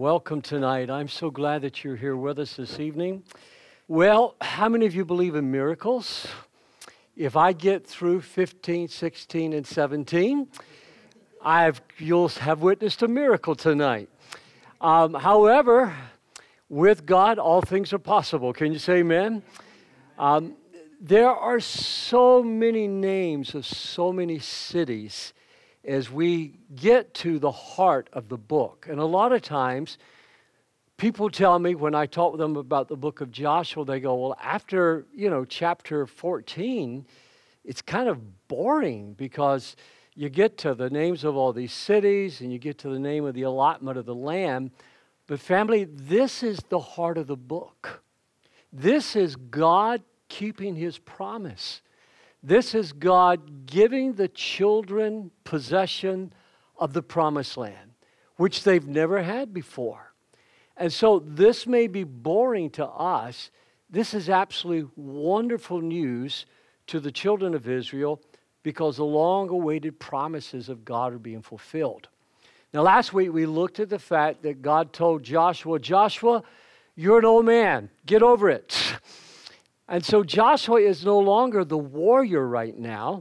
Welcome tonight. I'm so glad that you're here with us this evening. Well, how many of you believe in miracles? If I get through 15, 16, and 17, you'll have witnessed a miracle tonight. However, with God, all things are possible. Can you say amen? There are so many names of so many cities as we get to the heart of the book. And a lot of times, people tell me when I talk with them about the book of Joshua, they go, well, after, chapter 14, it's kind of boring because you get to the names of all these cities and you get to the name of the allotment of the land. But family, this is the heart of the book. This is God keeping His promise. This is God giving the children possession of the promised land, which they've never had before. And so this may be boring to us. This is absolutely wonderful news to the children of Israel because the long-awaited promises of God are being fulfilled. Now, last week we looked at the fact that God told Joshua, Joshua, you're an old man. Get over it. And so Joshua is no longer the warrior right now.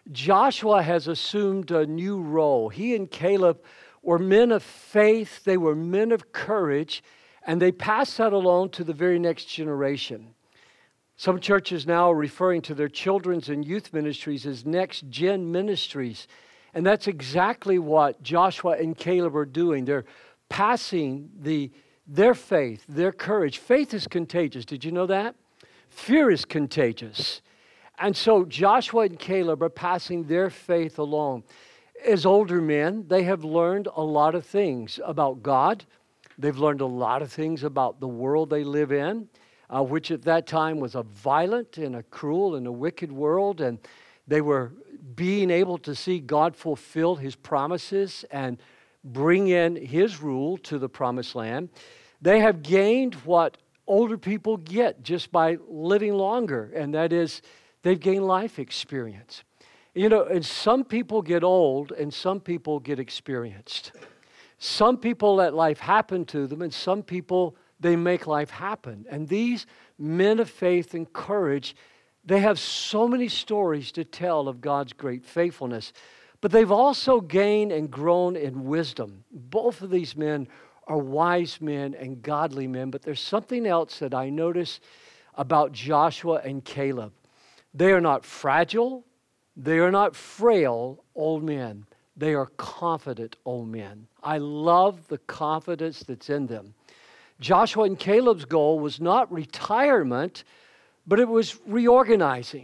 Joshua has assumed a new role. He and Caleb were men of faith. They were men of courage. And they passed that along to the very next generation. Some churches now are referring to their children's and youth ministries as next-gen ministries. And that's exactly what Joshua and Caleb are doing. They're passing their faith, their courage. Faith is contagious. Did you know that? Fear is contagious. And so Joshua and Caleb are passing their faith along. As older men, they have learned a lot of things about God. They've learned a lot of things about the world they live in, which at that time was a violent and a cruel and a wicked world. And they were being able to see God fulfill His promises and bring in His rule to the promised land. They have gained what older people get just by living longer, and that is they've gained life experience. And some people get old and some people get experienced. Some people let life happen to them, and some people, they make life happen. And these men of faith and courage, they have so many stories to tell of God's great faithfulness. But they've also gained and grown in wisdom. Both of these men are wise men and godly men, but there's something else that I notice about Joshua and Caleb. They are not fragile. They are not frail old men. They are confident old men. I love the confidence that's in them. Joshua and Caleb's goal was not retirement, but it was reorganizing.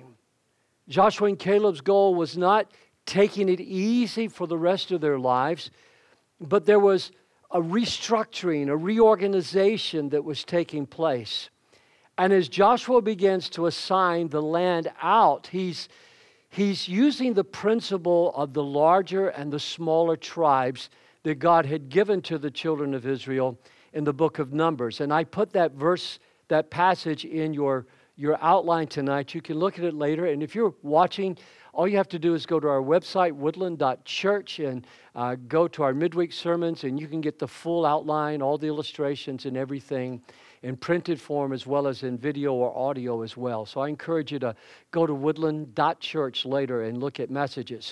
Joshua and Caleb's goal was not taking it easy for the rest of their lives, but there was a restructuring, a reorganization that was taking place. And as Joshua begins to assign the land out, he's using the principle of the larger and the smaller tribes that God had given to the children of Israel in the book of Numbers. And I put that passage in your outline tonight. You can look at it later. And if you're watching, all you have to do is go to our website, woodland.church, and go to our midweek sermons, and you can get the full outline, all the illustrations and everything in printed form as well as in video or audio as well. So I encourage you to go to woodland.church later and look at messages.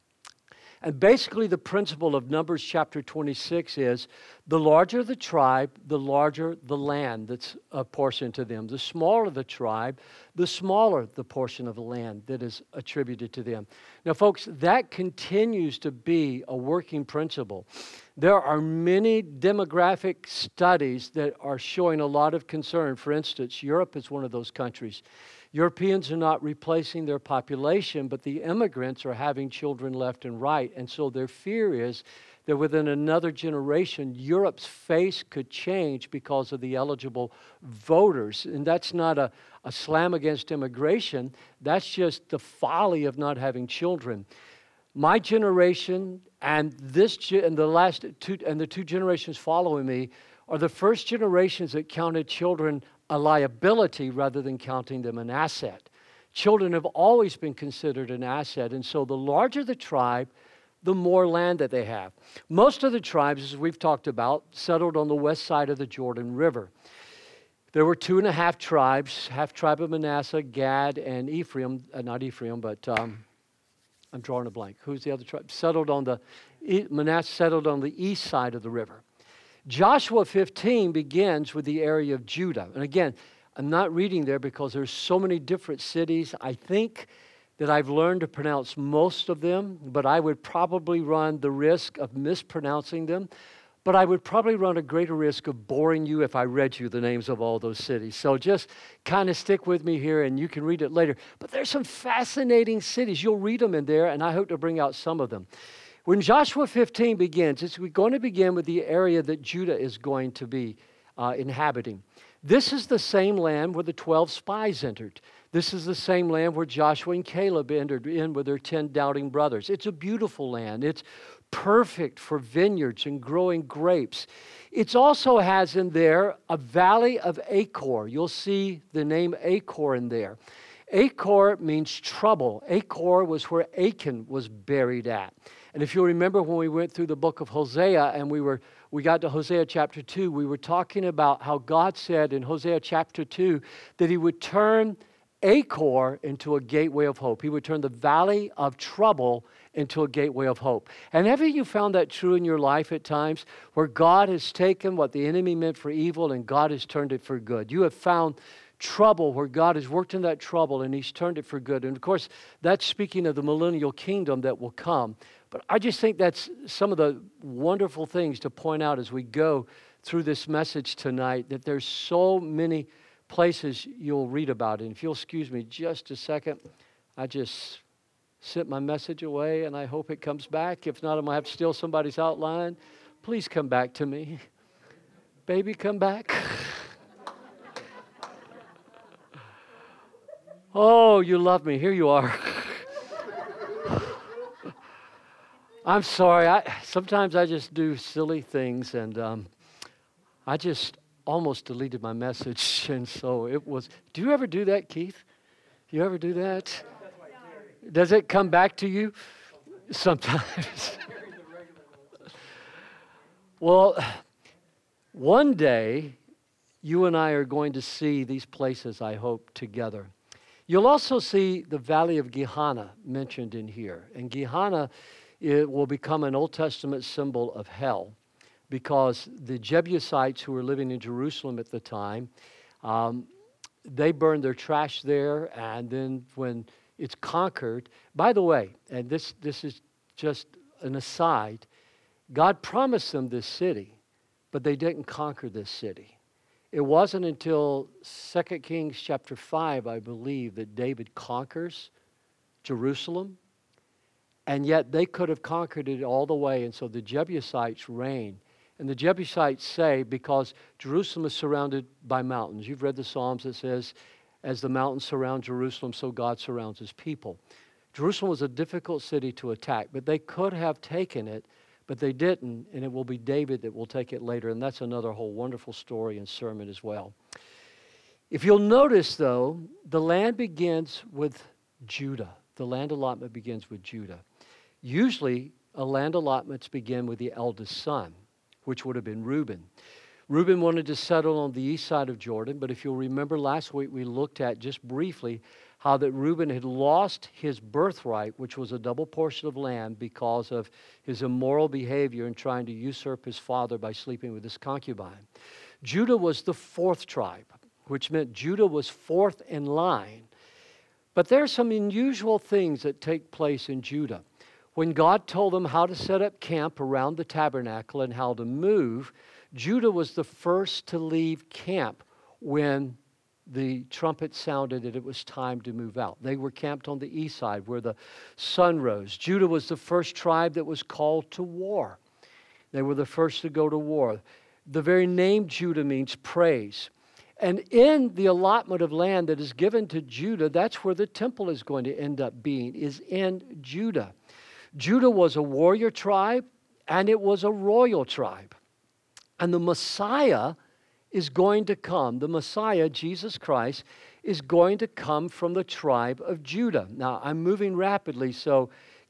And basically the principle of Numbers chapter 26 is the larger the tribe, the larger the land that's apportioned to them. The smaller the tribe, the smaller the portion of the land that is attributed to them. Now, folks, that continues to be a working principle. There are many demographic studies that are showing a lot of concern. For instance, Europe is one of those countries. Europeans are not replacing their population, but the immigrants are having children left and right. And so their fear is that within another generation, Europe's face could change because of the eligible voters. And that's not a slam against immigration. That's just the folly of not having children. My generation and the two generations following me are the first generations that counted children a liability rather than counting them an asset. Children have always been considered an asset, and so the larger the tribe, the more land that they have. Most of the tribes, as we've talked about, settled on the west side of the Jordan River. There were 2.5 tribes, half tribe of Manasseh, Gad, and Ephraim, not Ephraim, but I'm drawing a blank. Who's the other tribe? Manasseh settled on the east side of the river. Joshua 15 begins with the area of Judah. And again, I'm not reading there because there's so many different cities. I think that I've learned to pronounce most of them, but I would probably run the risk of mispronouncing them. But I would probably run a greater risk of boring you if I read you the names of all those cities. So just kind of stick with me here and you can read it later. But there's some fascinating cities. You'll read them in there, and I hope to bring out some of them. When Joshua 15 begins, we're going to begin with the area that Judah is going to be inhabiting. This is the same land where the 12 spies entered. This is the same land where Joshua and Caleb entered in with their 10 doubting brothers. It's a beautiful land. It's perfect for vineyards and growing grapes. It also has in there a valley of Achor. You'll see the name Achor in there. Achor means trouble. Achor was where Achan was buried at. And if you remember when we went through the book of Hosea and we got to Hosea chapter 2, we were talking about how God said in Hosea chapter 2 that he would turn Achor into a gateway of hope. He would turn the valley of trouble into a gateway of hope. And haven't you found that true in your life at times, where God has taken what the enemy meant for evil and God has turned it for good? You have found trouble where God has worked in that trouble and he's turned it for good. And of course, that's speaking of the millennial kingdom that will come. But I just think that's some of the wonderful things to point out as we go through this message tonight, that there's so many places you'll read about it. And if you'll excuse me just a second, I just sent my message away and I hope it comes back. If not, I'm going to have to steal somebody's outline. Please come back to me. Baby, come back. Oh, you love me. Here you are. I'm sorry. Sometimes I just do silly things, and I just almost deleted my message, and so it was. Do you ever do that, Keith? You ever do that? Does it come back to you? Sometimes. Well, one day, you and I are going to see these places, I hope, together. You'll also see the Valley of Gehenna mentioned in here. And Gehenna, it will become an Old Testament symbol of hell, because the Jebusites who were living in Jerusalem at the time, they burned their trash there, and then when it's conquered, by the way, and this is just an aside, God promised them this city, but they didn't conquer this city. It wasn't until 2 Kings chapter 5, I believe, that David conquers Jerusalem. And yet they could have conquered it all the way, and so the Jebusites reign. And the Jebusites say, because Jerusalem is surrounded by mountains. You've read the Psalms that says, as the mountains surround Jerusalem, so God surrounds his people. Jerusalem was a difficult city to attack, but they could have taken it, but they didn't, and it will be David that will take it later, and that's another whole wonderful story and sermon as well. If you'll notice, though, the land begins with Judah. The land allotment begins with Judah. Usually, land allotments begin with the eldest son, which would have been Reuben. Reuben wanted to settle on the east side of Jordan, but if you'll remember last week, we looked at just briefly how that Reuben had lost his birthright, which was a double portion of land, because of his immoral behavior in trying to usurp his father by sleeping with his concubine. Judah was the fourth tribe, which meant Judah was fourth in line. But there are some unusual things that take place in Judah. When God told them how to set up camp around the tabernacle and how to move, Judah was the first to leave camp when the trumpet sounded that it was time to move out. They were camped on the east side where the sun rose. Judah was the first tribe that was called to war. They were the first to go to war. The very name Judah means praise. And in the allotment of land that is given to Judah, that's where the temple is going to end up being, is in Judah. Judah was a warrior tribe, and it was a royal tribe. And the Messiah is going to come. The Messiah, Jesus Christ, is going to come from the tribe of Judah. Now, I'm moving rapidly, so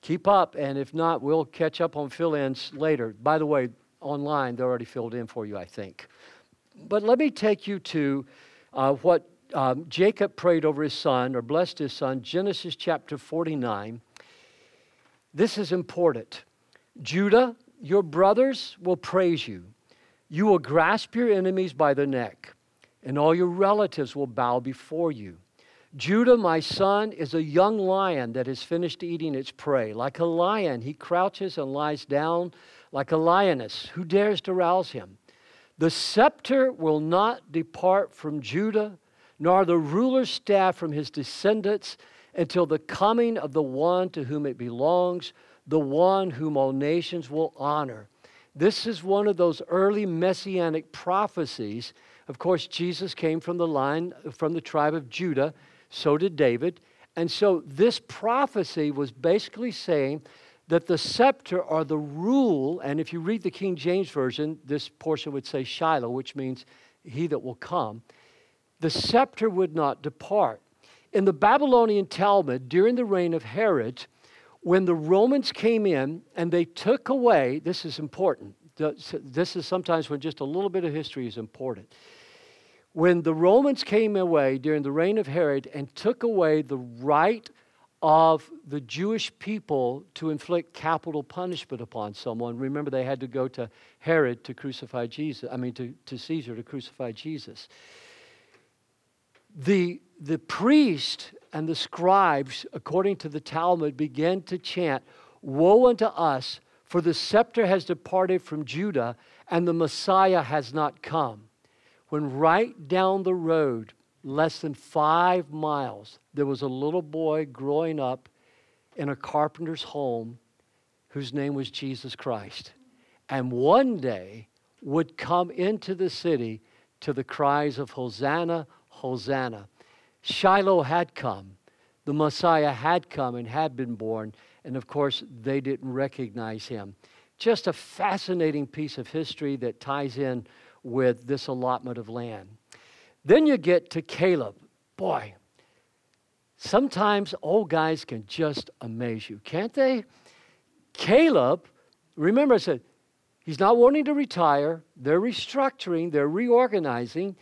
Keep up, and if not, we'll catch up on fill-ins later. By the way, online, they're already filled in for you, I think. But let me take you to what Jacob prayed over his son, or blessed his son, Genesis chapter 49. This is important. Judah, your brothers will praise you. You will grasp your enemies by the neck, and all your relatives will bow before you. Judah, my son, is a young lion that has finished eating its prey. Like a lion, he crouches and lies down like a lioness. Who dares to rouse him? The scepter will not depart from Judah, nor the ruler's staff from his descendants, until the coming of the one to whom it belongs, the one whom all nations will honor. This is one of those early messianic prophecies. Of course, Jesus came from the tribe of Judah. So did David. And so this prophecy was basically saying that the scepter or the rule, and if you read the King James Version, this portion would say Shiloh, which means he that will come. The scepter would not depart. In the Babylonian Talmud, during the reign of Herod, when the Romans came in and they took away, this is important. This is sometimes when just a little bit of history is important. When the Romans came away during the reign of Herod and took away the right of the Jewish people to inflict capital punishment upon someone, remember they had to go to Herod to crucify Jesus, to Caesar to crucify Jesus. The priest and the scribes, according to the Talmud, began to chant, "Woe unto us, for the scepter has departed from Judah, and the Messiah has not come." When right down the road, less than 5 miles, there was a little boy growing up in a carpenter's home whose name was Jesus Christ. And one day would come into the city to the cries of Hosanna, Hosanna. Shiloh had come. The Messiah had come and had been born. And of course, they didn't recognize him. Just a fascinating piece of history that ties in with this allotment of land. Then you get to Caleb. Boy, sometimes old guys can just amaze you, can't they? Caleb, remember I said, he's not wanting to retire. They're restructuring. They're reorganizing.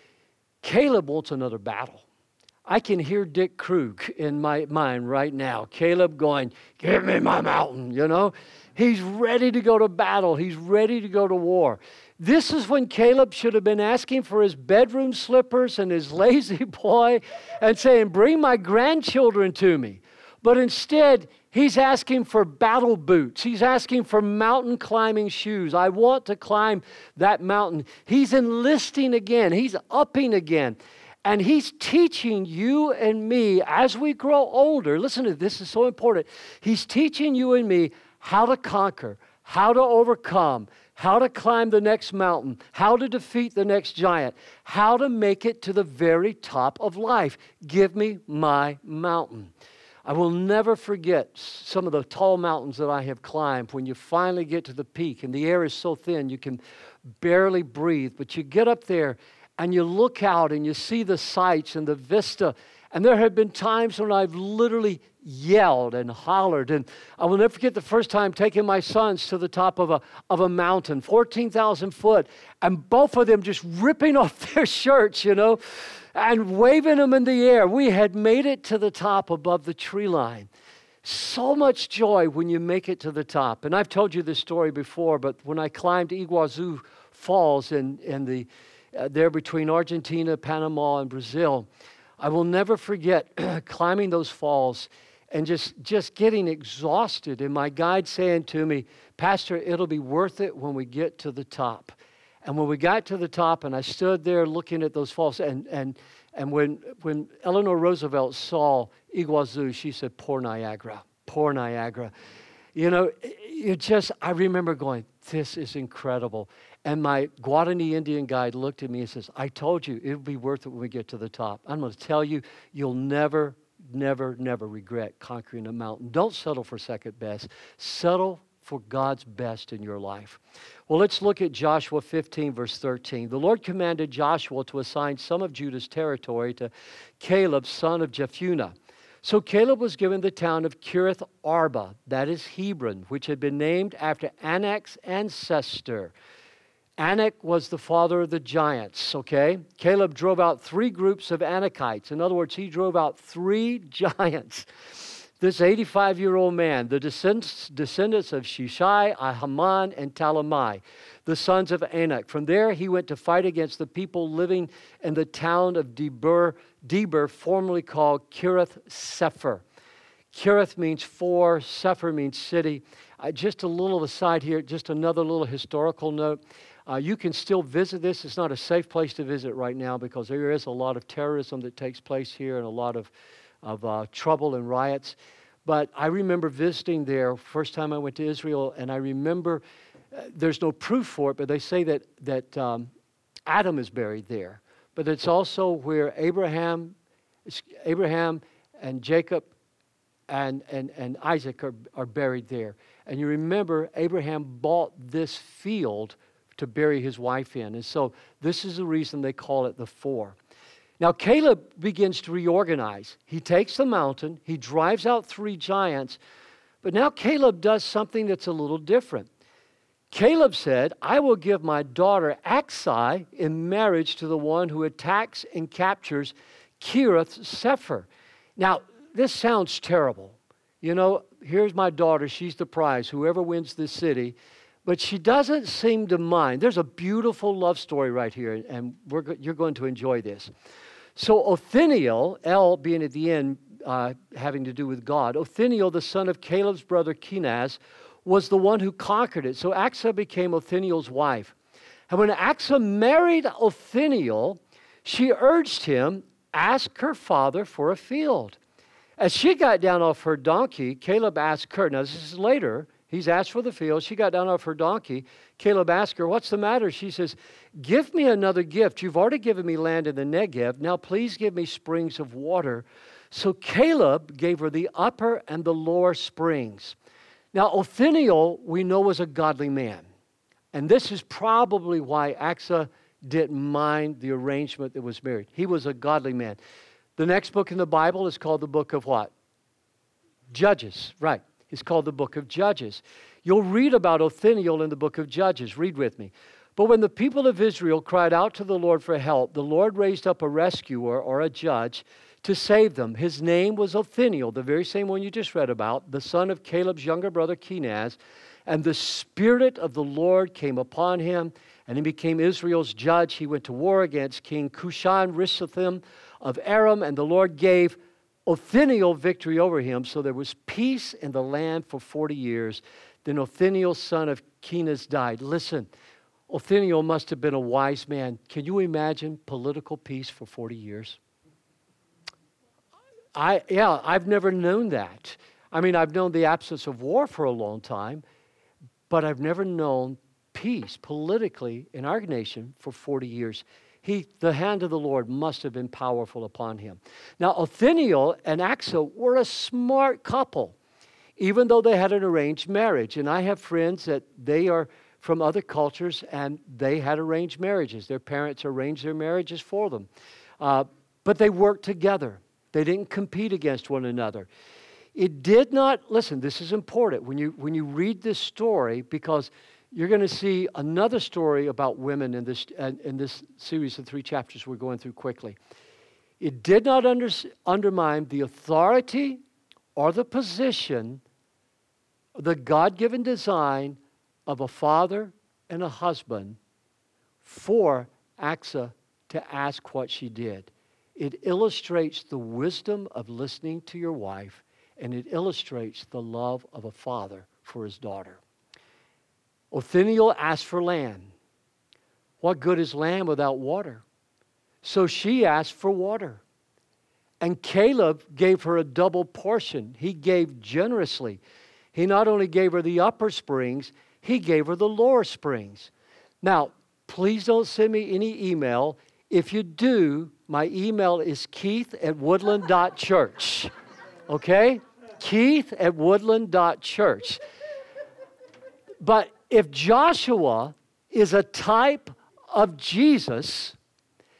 Caleb wants another battle. I can hear Dick Krug in my mind right now. Caleb going, "Give me my mountain," you know. He's ready to go to battle. He's ready to go to war. This is when Caleb should have been asking for his bedroom slippers and his lazy boy and saying, "Bring my grandchildren to me." But instead, he's asking for battle boots. He's asking for mountain climbing shoes. I want to climb that mountain. He's enlisting again. He's upping again. And he's teaching you and me as we grow older. Listen to this, is so important. He's teaching you and me how to conquer, how to overcome, how to climb the next mountain, how to defeat the next giant, how to make it to the very top of life. Give me my mountain. I will never forget some of the tall mountains that I have climbed when you finally get to the peak and the air is so thin you can barely breathe, but you get up there and you look out and you see the sights and the vista. And there have been times when I've literally yelled and hollered. And I will never forget the first time taking my sons to the top of a mountain, 14,000 foot, and both of them just ripping off their shirts, you know, and waving them in the air. We had made it to the top above the tree line. So much joy when you make it to the top. And I've told you this story before, but when I climbed Iguazu Falls in there between Argentina, Panama, and Brazil, I will never forget climbing those falls and just getting exhausted, and my guide saying to me, "Pastor, it'll be worth it when we get to the top." And when we got to the top, and I stood there looking at those falls, and when Eleanor Roosevelt saw Iguazu, she said, "Poor Niagara, poor Niagara." You know, I remember going, "This is incredible." And my Guarani Indian guide looked at me and says, "I told you it'll be worth it when we get to the top." I'm going to tell you, you'll never, never, never regret conquering a mountain. Don't settle for second best. Settle for God's best in your life. Well, let's look at Joshua 15, verse 13. The Lord commanded Joshua to assign some of Judah's territory to Caleb, son of Jephunneh. So Caleb was given the town of Kiriath Arba, that is Hebron, which had been named after Anak's ancestor. Anak was the father of the giants, okay? Caleb drove out 3 groups of Anakites. In other words, he drove out 3 giants. This 85-year-old man, the descendants of Shishai, Ahiman, and Talmai, the sons of Anak. From there, he went to fight against the people living in the town of Debir, formerly called Kiriath Sepher. Kiriath means 4, Sepher means city. Just a little aside here, just another little historical note. You can still visit this. It's not a safe place to visit right now because there is a lot of terrorism that takes place here and a lot of trouble and riots. But I remember visiting there first time I went to Israel, and I remember there's no proof for it, but they say that Adam is buried there. But it's also where Abraham and Jacob and Isaac are buried there. And you remember Abraham bought this field to bury his wife in. And so this is the reason they call it the 4. Now, Caleb begins to reorganize. He takes the mountain. He drives out 3 giants. But now Caleb does something that's a little different. Caleb said, I will give my daughter Achsai in marriage to the one who attacks and captures Kiriath Sepher. Now, this sounds terrible. You know, here's my daughter. She's the prize. Whoever wins this city. But she doesn't seem to mind. There's a beautiful love story right here, and you're going to enjoy this. So Othniel, El being at the end, having to do with God, Othniel, the son of Caleb's brother Kenaz, was the one who conquered it. So Achsah became Othniel's wife. And when Achsah married Othniel, she urged him, ask her father for a field. As she got down off her donkey, Caleb asked her, now this is later, he's asked for the field. She got down off her donkey. Caleb asked her, what's the matter? She says, give me another gift. You've already given me land in the Negev. Now please give me springs of water. So Caleb gave her the upper and the lower springs. Now Othniel, we know, was a godly man. And this is probably why Achsah didn't mind the arrangement that was married. He was a godly man. The next book in the Bible is called the book of what? Judges, right. It's called the book of Judges. You'll read about Othniel in the book of Judges. Read with me. But when the people of Israel cried out to the Lord for help, the Lord raised up a rescuer or a judge to save them. His name was Othniel, the very same one you just read about, the son of Caleb's younger brother Kenaz. And the Spirit of the Lord came upon him, and he became Israel's judge. He went to war against King Cushan-Rishathaim of Aram, and the Lord gave Othniel victory over him, so there was peace in the land for 40 years. Then Othniel, son of Kenaz, died. Listen, Othniel must have been a wise man. Can you imagine political peace for 40 years? I've never known that. I mean, I've known the absence of war for a long time, but I've never known peace politically in our nation for 40 years. The hand of the Lord must have been powerful upon him. Now, Othniel and Achsah were a smart couple, even though they had an arranged marriage. And I have friends that they are from other cultures, and they had arranged marriages. Their parents arranged their marriages for them. But they worked together. They didn't compete against one another. It did not, listen, this is important when you read this story, because you're going to see another story about women in this series of 3 chapters we're going through quickly. It did not undermine the authority or the position, the God-given design of a father and a husband for Achsah to ask what she did. It illustrates the wisdom of listening to your wife, and it illustrates the love of a father for his daughter. Othniel asked for land. What good is land without water? So she asked for water. And Caleb gave her a double portion. He gave generously. He not only gave her the upper springs, he gave her the lower springs. Now, please don't send me any email. If you do, my email is keith@woodland.church. Okay? Keith@woodland.church. But if Joshua is a type of Jesus,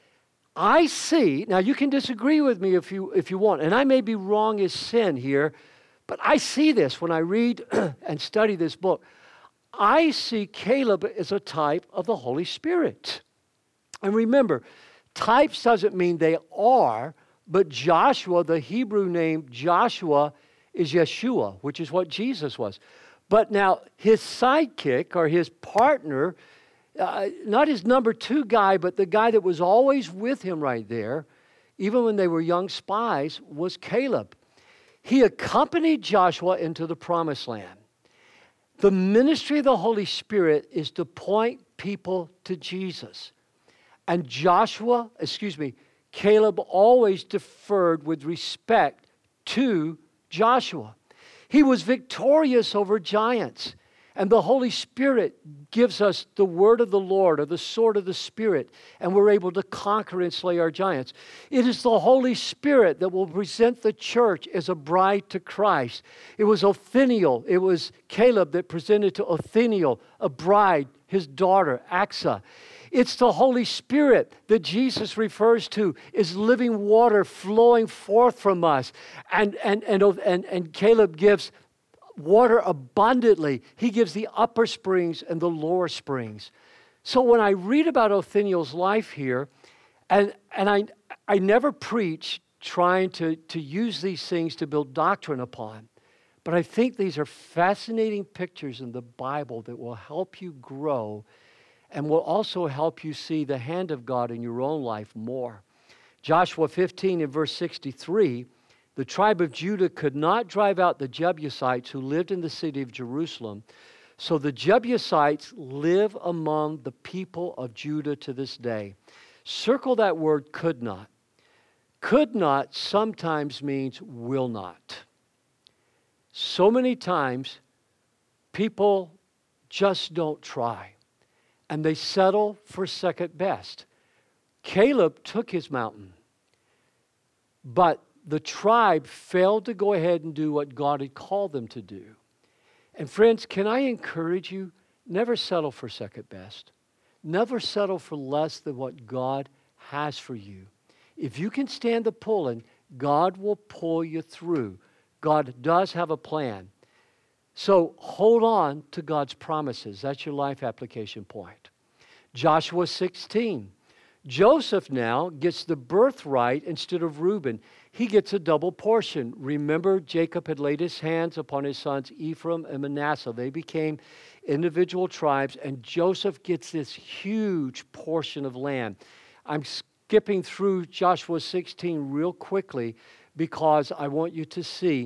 I see, now you can disagree with me if you want, and I may be wrong as sin here, but I see this when I read and study this book. I see Caleb as a type of the Holy Spirit. And remember, types doesn't mean they are, but Joshua, the Hebrew name Joshua, is Yeshua, which is what Jesus was. But now his sidekick or his partner, not his number 2 guy, but the guy that was always with him right there, even when they were young spies, was Caleb. He accompanied Joshua into the promised land. The ministry of the Holy Spirit is to point people to Jesus. And Caleb always deferred with respect to Joshua. He was victorious over giants. And the Holy Spirit gives us the word of the Lord, or the sword of the Spirit, and we're able to conquer and slay our giants. It is the Holy Spirit that will present the church as a bride to Christ. It was Othniel, it was Caleb that presented to Othniel, a bride, his daughter, Achsah. It's the Holy Spirit that Jesus refers to as living water flowing forth from us. And Caleb gives water abundantly. He gives the upper springs and the lower springs. So when I read about Othniel's life here, and I never preach trying to use these things to build doctrine upon, but I think these are fascinating pictures in the Bible that will help you grow and will also help you see the hand of God in your own life more. Joshua 15 and verse 63, the tribe of Judah could not drive out the Jebusites who lived in the city of Jerusalem. So the Jebusites live among the people of Judah to this day. Circle that word could not. Could not sometimes means will not. So many times people just don't try and they settle for second best. Caleb took his mountain, but the tribe failed to go ahead and do what God had called them to do. And friends, can I encourage you, never settle for second best. Never settle for less than what God has for you. If you can stand the pulling, God will pull you through. God does have a plan. So hold on to God's promises. That's your life application point. Joshua 16. Joseph now gets the birthright instead of Reuben. He gets a double portion. Remember, Jacob had laid his hands upon his sons Ephraim and Manasseh. They became individual tribes, and Joseph gets this huge portion of land. I'm skipping through Joshua 16 real quickly because I want you to see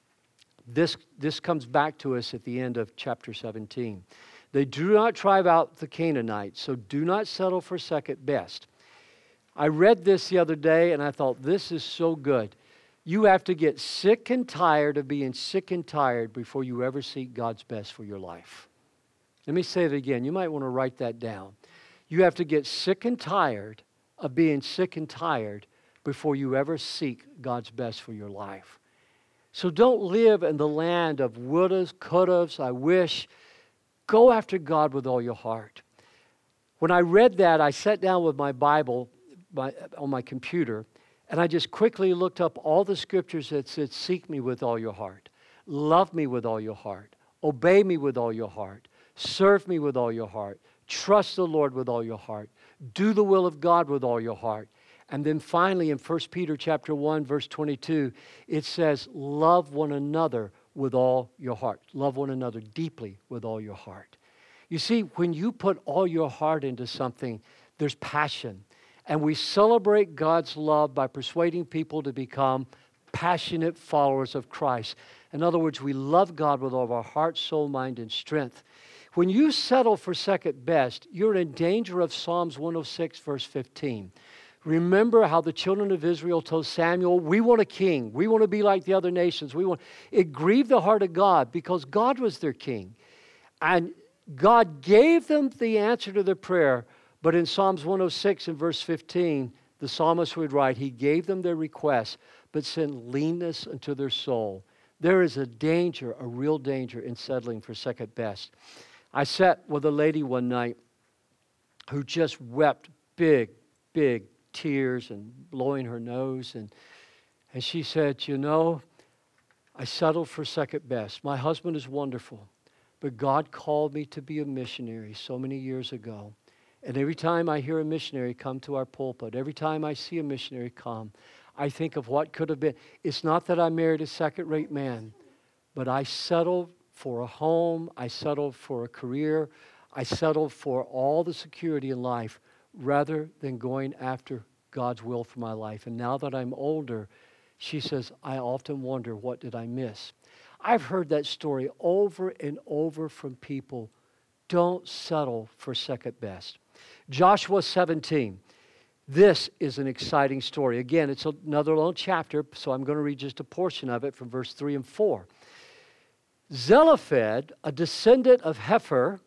this comes back to us at the end of chapter 17. They do not drive out the Canaanites, so do not settle for second best. I read this the other day and I thought, this is so good. You have to get sick and tired of being sick and tired before you ever seek God's best for your life. Let me say it again. You might want to write that down. You have to get sick and tired of being sick and tired before you ever seek God's best for your life. So don't live in the land of wouldas, couldas, I wish. Go after God with all your heart. When I read that, I sat down with my Bible on my computer, and I just quickly looked up all the scriptures that said, seek me with all your heart, love me with all your heart, obey me with all your heart, serve me with all your heart, trust the Lord with all your heart, do the will of God with all your heart. And then finally in 1 Peter chapter 1, verse 22, it says, love one another with all your heart. Love one another deeply with all your heart. You see, when you put all your heart into something, there's passion. And we celebrate God's love by persuading people to become passionate followers of Christ. In other words, we love God with all of our heart, soul, mind, and strength. When you settle for second best, you're in danger of Psalms 106, verse 15. Remember how the children of Israel told Samuel, we want a king. We want to be like the other nations. It grieved the heart of God because God was their king. And God gave them the answer to their prayer. But in Psalms 106 and verse 15, the psalmist would write, he gave them their request, but sent leanness into their soul. There is a danger, a real danger in settling for second best. I sat with a lady one night who just wept big tears and blowing her nose. And she said, you know, I settled for second best. My husband is wonderful, but God called me to be a missionary so many years ago. And every time I hear a missionary come to our pulpit, every time I see a missionary come, I think of what could have been. It's not that I married a second-rate man, but I settled for a home, I settled for a career, I settled for all the security in life rather than going after God's will for my life. And now that I'm older, she says, I often wonder, what did I miss? I've heard that story over and over from people. Don't settle for second best. Joshua 17. This is an exciting story. Again, it's another long chapter, so I'm going to read just a portion of it from verse 3 and 4. Zelophehad, a descendant of Hepher,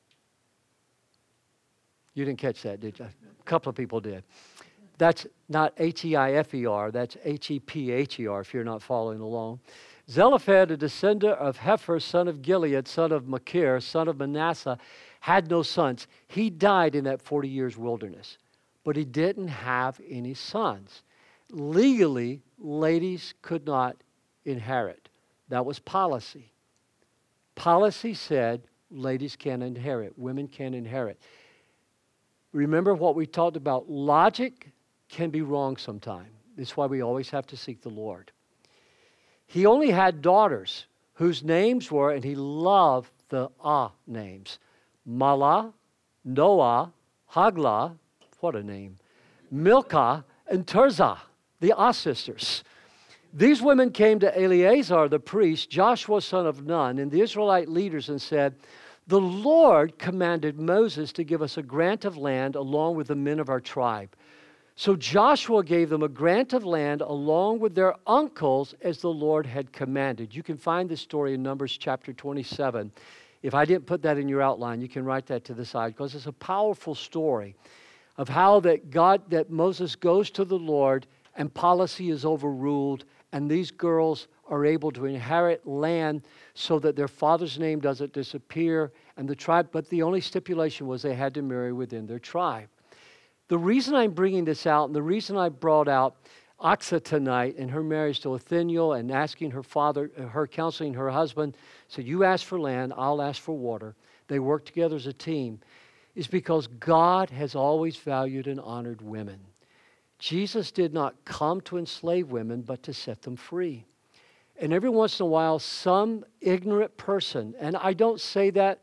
you didn't catch that, did you? A couple of people did. That's not Heifer, that's Hepher if you're not following along. Zelophehad, a descendant of Hepher, son of Gilead, son of Machir, son of Manasseh, had no sons. He died in that 40 years wilderness, but he didn't have any sons. Legally, ladies could not inherit. That was policy. Policy said ladies can't inherit, women can't inherit. Remember what we talked about. Logic can be wrong sometime. That's why we always have to seek the Lord. He only had daughters whose names were, and he loved the names, Mahlah, Noah, Haglah, what a name, Milcah, and Tirzah, the sisters. These women came to Eleazar the priest, Joshua son of Nun, and the Israelite leaders and said, the Lord commanded Moses to give us a grant of land along with the men of our tribe. So Joshua gave them a grant of land along with their uncles as the Lord had commanded. You can find this story in Numbers chapter 27. If I didn't put that in your outline, you can write that to the side because it's a powerful story of how that Moses goes to the Lord and policy is overruled and these girls are able to inherit land so that their father's name doesn't disappear and the tribe, but the only stipulation was they had to marry within their tribe. The reason I'm bringing this out and the reason I brought out Achsah tonight and her marriage to Othniel and asking her father, her counseling her husband, said, you ask for land, I'll ask for water. They work together as a team, is because God has always valued and honored women. Jesus did not come to enslave women, but to set them free. And every once in a while, some ignorant person, and I don't say that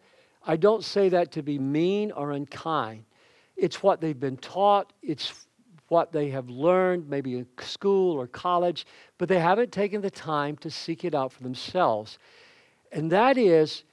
to be mean or unkind. It's what they've been taught. It's what they have learned, maybe in school or college, but they haven't taken the time to seek it out for themselves. And that is,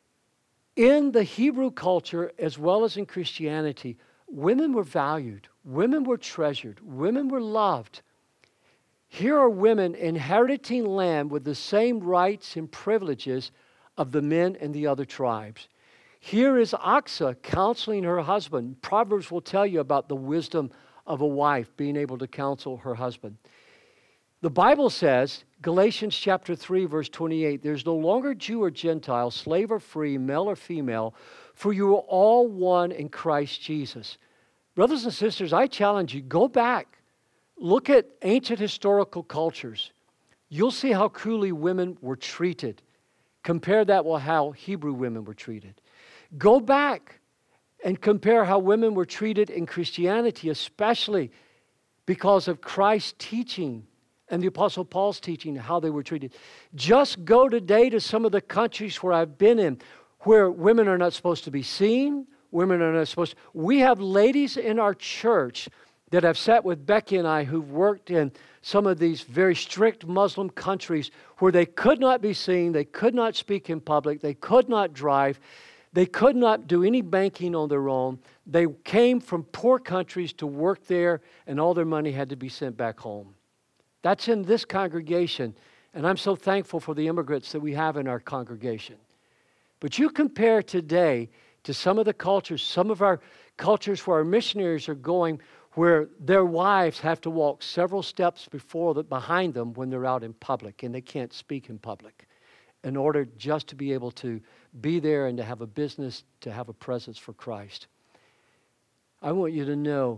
in the Hebrew culture, as well as in Christianity, women were valued. Women were treasured. Women were loved. Here are women inheriting land with the same rights and privileges of the men in the other tribes. Here is Achsah counseling her husband. Proverbs will tell you about the wisdom of a wife being able to counsel her husband. The Bible says, Galatians chapter 3, verse 28, there's no longer Jew or Gentile, slave or free, male or female, for you are all one in Christ Jesus. Brothers and sisters, I challenge you, go back. Look at ancient historical cultures. You'll see how cruelly women were treated. Compare that with how Hebrew women were treated. Go back and compare how women were treated in Christianity, especially because of Christ's teaching and the Apostle Paul's teaching, how they were treated. Just go today to some of the countries where I've been in, where women are not supposed to be seen, women are not supposed to. We have ladies in our church that have sat with Becky and I who've worked in some of these very strict Muslim countries where they could not be seen, they could not speak in public, they could not drive, they could not do any banking on their own. They came from poor countries to work there, and all their money had to be sent back home. That's in this congregation, and I'm so thankful for the immigrants that we have in our congregation. But you compare today to some of the cultures, some of our cultures where our missionaries are going, where their wives have to walk several steps behind them when they're out in public, and they can't speak in public in order just to be able to be there and to have a business, to have a presence for Christ. I want you to know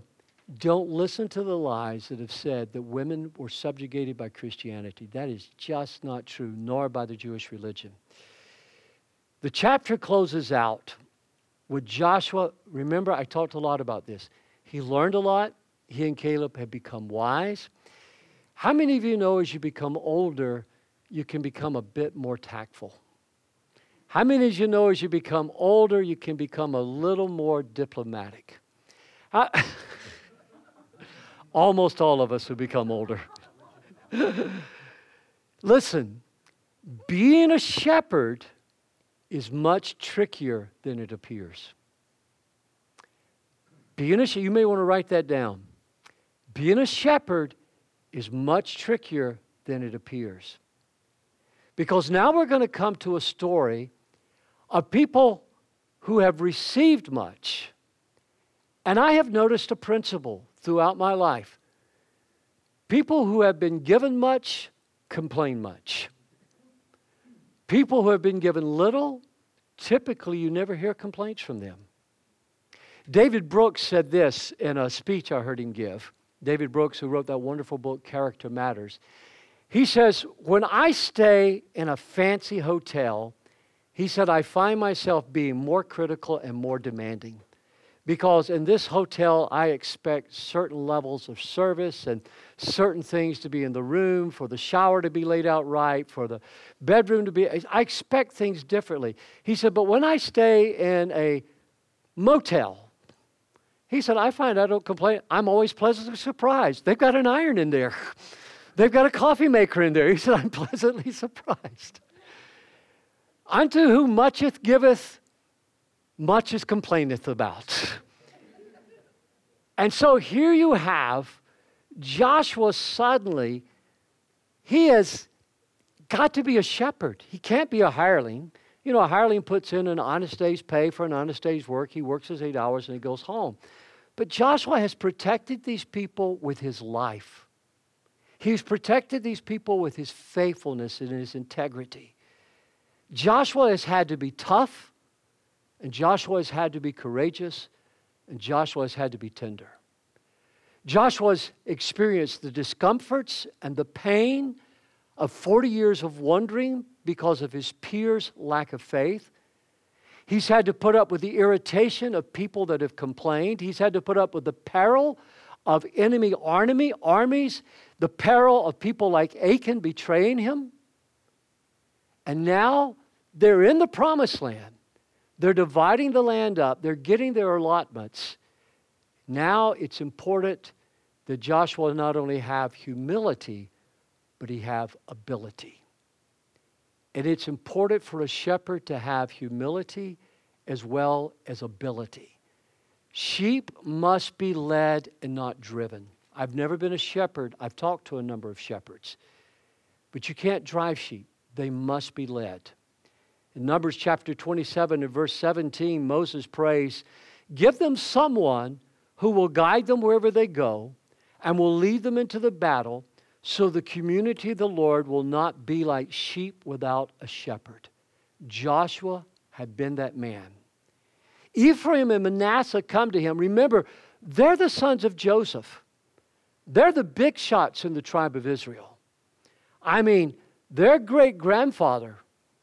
Don't listen to the lies that have said that women were subjugated by Christianity. That is just not true, nor by the Jewish religion. The chapter closes out with Joshua. Remember, I talked a lot about this. He learned a lot. He and Caleb had become wise. How many of you know as you become older, you can become a bit more tactful? How many of you know as you become older, you can become a little more diplomatic? Almost all of us who become older. Listen, being a shepherd is much trickier than it appears. You may want to write that down. Being a shepherd is much trickier than it appears. Because now we're going to come to a story of people who have received much. And I have noticed a principle throughout my life. People who have been given much complain much. People who have been given little, typically you never hear complaints from them. David Brooks said this in a speech I heard him give. David Brooks, who wrote that wonderful book, Character Matters. He says, when I stay in a fancy hotel, he said, I find myself being more critical and more demanding. Because in this hotel, I expect certain levels of service and certain things to be in the room, for the shower to be laid out right, for the bedroom to be, I expect things differently. He said, but when I stay in a motel, he said, I find I don't complain. I'm always pleasantly surprised. They've got an iron in there. They've got a coffee maker in there. He said, I'm pleasantly surprised. Unto whom mucheth giveth, much is complaineth about. And so here you have Joshua suddenly, he has got to be a shepherd. He can't be a hireling. You know, a hireling puts in an honest day's pay for an honest day's work. He works his 8 hours and he goes home. But Joshua has protected these people with his life. He's protected these people with his faithfulness and his integrity. Joshua has had to be tough, and Joshua has had to be courageous, and Joshua has had to be tender. Joshua's experienced the discomforts and the pain of 40 years of wandering because of his peers' lack of faith. He's had to put up with the irritation of people that have complained. He's had to put up with the peril of enemy armies, the peril of people like Achan betraying him. And now they're in the promised land. They're dividing the land up. They're getting their allotments. Now it's important that Joshua not only have humility, but he have ability. And it's important for a shepherd to have humility as well as ability. Sheep must be led and not driven. I've never been a shepherd. I've talked to a number of shepherds. But you can't drive sheep. They must be led. In Numbers chapter 27 and verse 17, Moses prays, give them someone who will guide them wherever they go and will lead them into the battle, so the community of the Lord will not be like sheep without a shepherd. Joshua had been that man. Ephraim and Manasseh come to him. Remember, they're the sons of Joseph. They're the big shots in the tribe of Israel. I mean, their great-grandfather,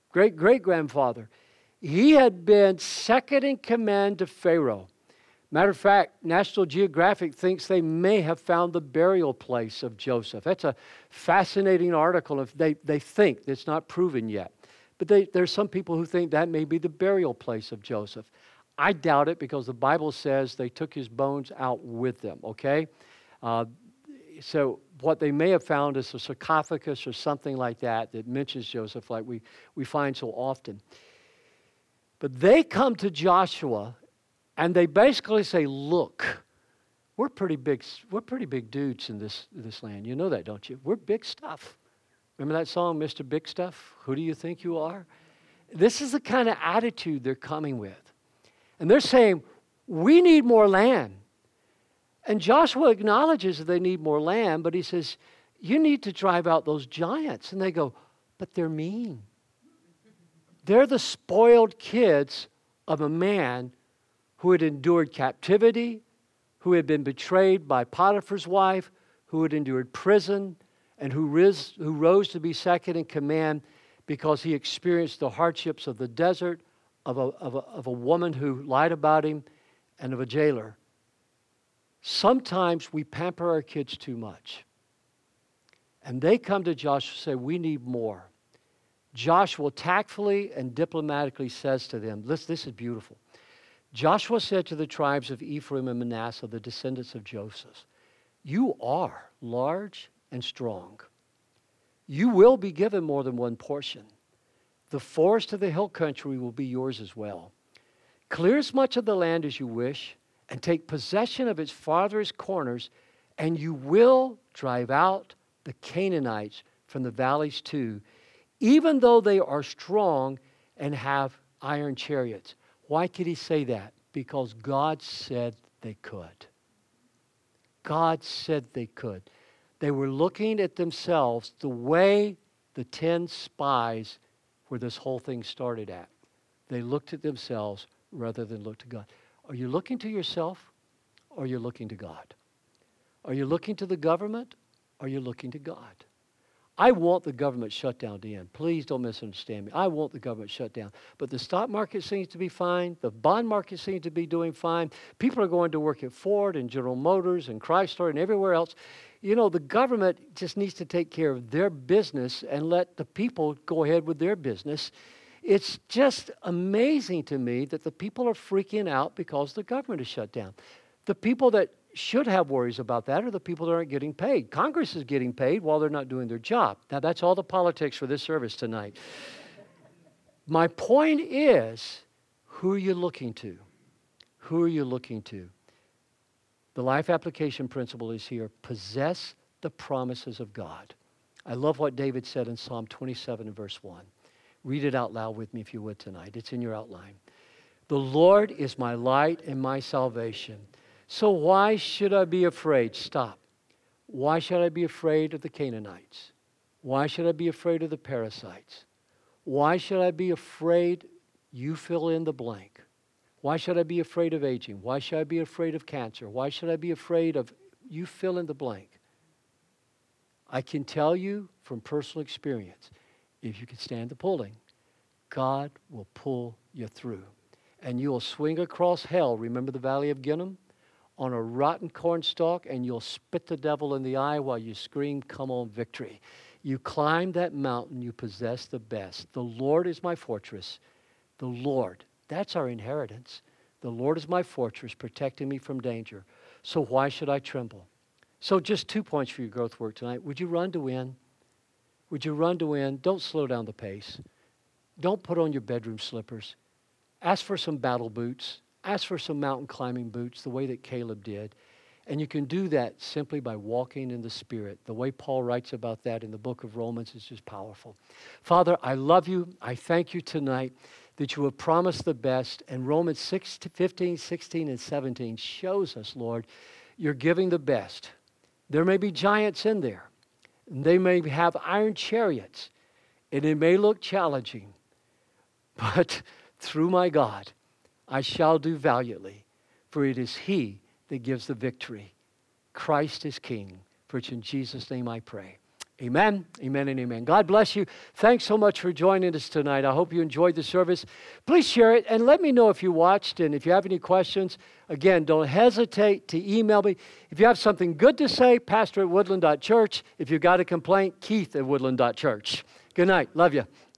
he had been second in command to Pharaoh. Matter of fact, National Geographic thinks they may have found the burial place of Joseph. That's a fascinating article. If they think, it's not proven yet. But there's some people who think that may be the burial place of Joseph. I doubt it, because the Bible says they took his bones out with them, okay? So what they may have found is a sarcophagus or something like that mentions Joseph, like we find so often. But they come to Joshua and they basically say, look, we're pretty big dudes in this land. You know that, don't you? We're big stuff. Remember that song, Mr. Big Stuff? Who do you think you are? This is the kind of attitude they're coming with. And they're saying, we need more land. And Joshua acknowledges that they need more land, but he says, you need to drive out those giants. And they go, but they're mean. They're the spoiled kids of a man who had endured captivity, who had been betrayed by Potiphar's wife, who had endured prison, and who rose to be second in command because he experienced the hardships of the desert, of a woman who lied about him, and of a jailer. Sometimes we pamper our kids too much. And they come to Joshua and say, we need more. Joshua tactfully and diplomatically says to them, this is beautiful. Joshua said to the tribes of Ephraim and Manasseh, the descendants of Joseph, you are large and strong. You will be given more than one portion. The forest of the hill country will be yours as well. Clear as much of the land as you wish, and take possession of its farthest corners, and you will drive out the Canaanites from the valleys too, even though they are strong and have iron chariots. Why could he say that? Because God said they could. God said they could. They were looking at themselves the way the 10 spies where this whole thing started at. They looked at themselves rather than look to God. Are you looking to yourself or are you looking to God? Are you looking to the government or are you looking to God? I want the government shut down to end. Please don't misunderstand me. I want the government shut down. But the stock market seems to be fine. The bond market seems to be doing fine. People are going to work at Ford and General Motors and Chrysler and everywhere else. You know, the government just needs to take care of their business and let the people go ahead with their business. It's just amazing to me that the people are freaking out because the government is shut down. The people that should have worries about that are the people that aren't getting paid. Congress is getting paid while they're not doing their job. Now, that's all the politics for this service tonight. My point is, who are you looking to? Who are you looking to? The life application principle is here. Possess the promises of God. I love what David said in Psalm 27 and verse 1. Read it out loud with me if you would tonight. It's in your outline. The Lord is my light and my salvation. So why should I be afraid? Stop. Why should I be afraid of the Canaanites? Why should I be afraid of the parasites? Why should I be afraid? You fill in the blank. Why should I be afraid of aging? Why should I be afraid of cancer? Why should I be afraid of, you fill in the blank. I can tell you from personal experience, if you can stand the pulling, God will pull you through. And you will swing across hell, remember the Valley of Ghinnom? On a rotten cornstalk, and you'll spit the devil in the eye while you scream, come on, victory. You climb that mountain, you possess the best. The Lord is my fortress. The Lord, that's our inheritance. The Lord is my fortress, protecting me from danger. So why should I tremble? So just 2 points for your growth work tonight. Would you run to win? Would you run to win? Don't slow down the pace. Don't put on your bedroom slippers. Ask for some battle boots. Ask for some mountain climbing boots, the way that Caleb did. And you can do that simply by walking in the Spirit. The way Paul writes about that in the book of Romans is just powerful. Father, I love you. I thank you tonight that you have promised the best. And Romans 6:15, 16, and 17 shows us, Lord, you're giving the best. There may be giants in there. They may have iron chariots. And it may look challenging. But through my God, I shall do valiantly, for it is He that gives the victory. Christ is King, for it's in Jesus' name I pray. Amen, amen, and amen. God bless you. Thanks so much for joining us tonight. I hope you enjoyed the service. Please share it and let me know if you watched, and if you have any questions, again, don't hesitate to email me. If you have something good to say, pastor@woodland.church. If you've got a complaint, Keith@woodland.church. Good night. Love you.